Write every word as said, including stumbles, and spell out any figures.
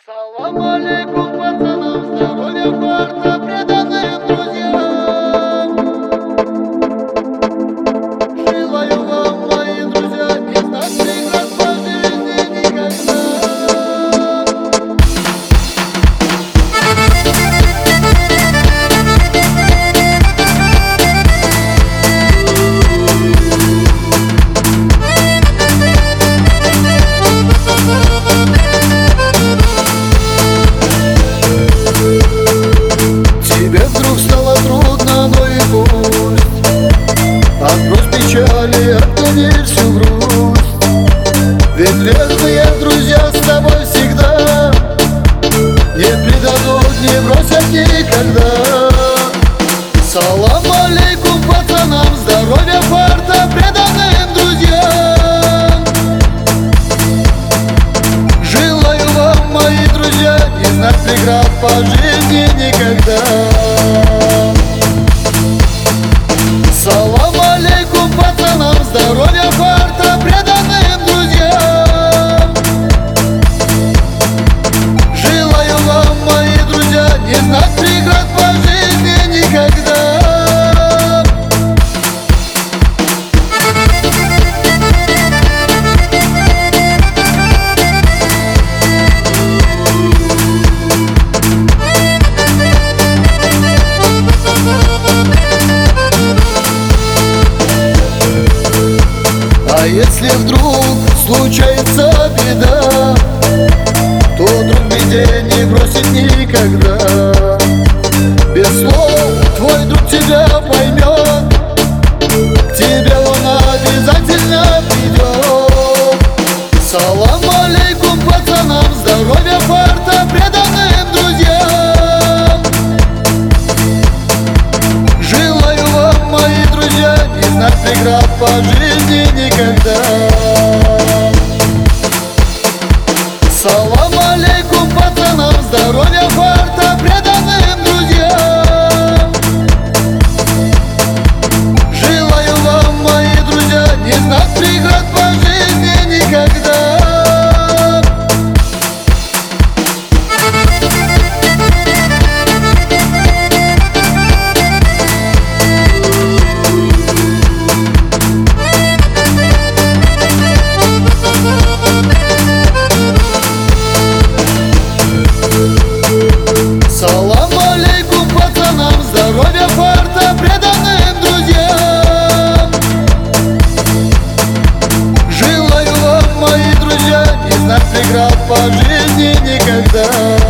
Салам алейкум, пацанам, здоровья, фарта, преданным друзьям. Желаю вам, мои друзья, не знать преград по жизни никогда. Печали, отгони всю грусть. Ведь верные друзья с тобой всегда не предадут, не бросят никогда. Салам алейкум, пацанам, здоровья, фарта, преданным друзьям. Желаю вам, мои друзья, не знать преград по жизни никогда. Салам алейкум, пацанам, здоровья, фарта, преданным друзьям. Желаю вам, мои друзья, не знать преград по жизни никогда. А если вдруг случается беда, то друг в беде не бросит никогда. Без слов твой друг тебя поймет, к тебе он обязательно придет. Салам алейкум, пацанам, здоровья, фарта, преданным друзьям. Желаю вам, мои друзья, не знать преград по жизни никогда. Салам алейкум, пацанам, здоровья, фарта, преданным друзьям. Желаю вам, мои друзья, не знать преград по жизни никогда. Салам алейкум, пацанам, здоровья, фарта, преданным друзьям. Желаю вам, мои друзья, не знать преград по жизни никогда.